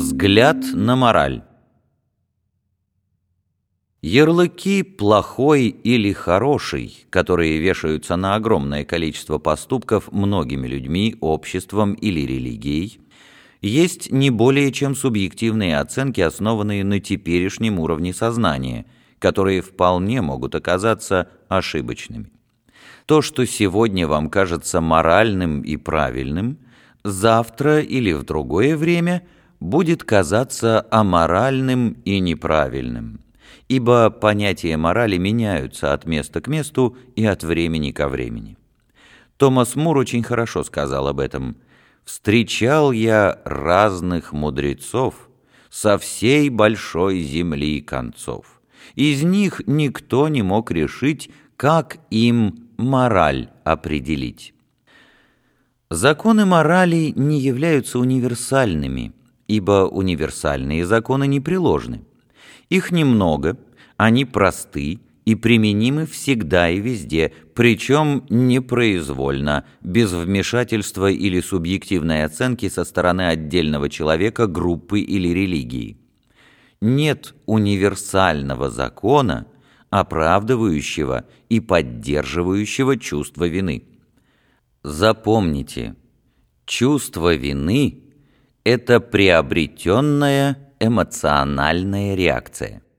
Взгляд на мораль. Ярлыки «плохой» или «хороший», которые вешаются на огромное количество поступков многими людьми, обществом или религией, есть не более чем субъективные оценки, основанные на теперешнем уровне сознания, которые вполне могут оказаться ошибочными. То, что сегодня вам кажется моральным и правильным, завтра или в другое время будет казаться аморальным и неправильным, ибо понятия морали меняются от места к месту и от времени ко времени. Томас Мур очень хорошо сказал об этом: «Встречал я разных мудрецов со всей большой земли концов. Из них никто не мог решить, как им мораль определить». Законы морали не являются универсальными, ибо универсальные законы непреложны. Их немного, они просты и применимы всегда и везде, причем непроизвольно, без вмешательства или субъективной оценки со стороны отдельного человека, группы или религии. Нет универсального закона, оправдывающего и поддерживающего чувство вины. Запомните, чувство вины – это приобретенная эмоциональная реакция.